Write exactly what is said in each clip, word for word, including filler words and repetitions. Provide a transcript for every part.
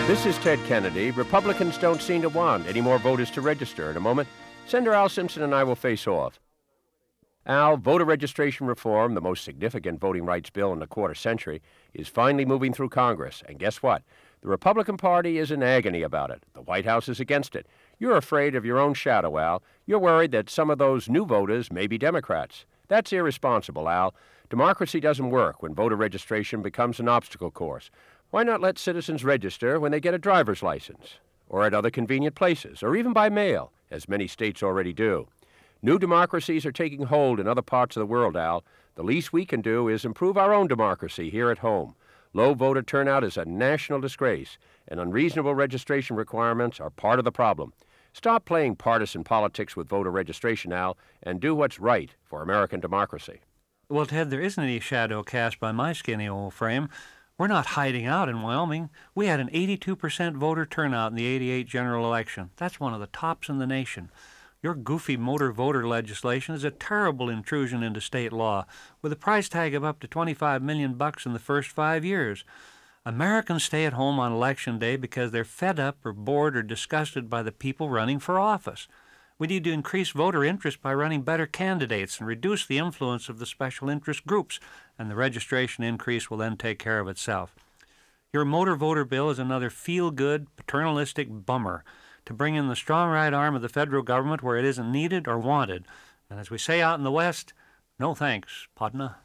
This is Ted Kennedy. Republicans don't seem to want any more voters to register. In a moment, Senator Al Simpson and I will face off. Al, voter registration reform, the most significant voting rights bill in a quarter century, is finally moving through Congress. And guess what? The Republican Party is in agony about it. The White House is against it. You're afraid of your own shadow, Al. You're worried that some of those new voters may be Democrats. That's irresponsible, Al. Democracy doesn't work when voter registration becomes an obstacle course. Why not let citizens register when they get a driver's license, or at other convenient places, or even by mail, as many states already do? New democracies are taking hold in other parts of the world, Al. The least we can do is improve our own democracy here at home. Low voter turnout is a national disgrace, and unreasonable registration requirements are part of the problem. Stop playing partisan politics with voter registration, Al, and do what's right for American democracy. Well, Ted, there isn't any shadow cast by my skinny old frame. We're not hiding out in Wyoming. We had an eighty-two percent voter turnout in the eighty-eight general election. That's one of the tops in the nation. Your goofy motor voter legislation is a terrible intrusion into state law, with a price tag of up to twenty-five million bucks in the first five years. Americans stay at home on election day because they're fed up or bored or disgusted by the people running for office. We need to increase voter interest by running better candidates and reduce the influence of the special interest groups, and the registration increase will then take care of itself. Your motor voter bill is another feel-good, paternalistic bummer to bring in the strong right arm of the federal government where it isn't needed or wanted. And as we say out in the West, no thanks, Padma.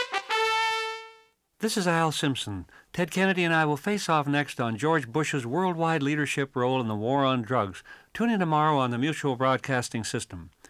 This is Al Simpson. Ted Kennedy and I will face off next on George Bush's worldwide leadership role in the war on drugs. Tune in tomorrow on the Mutual Broadcasting System.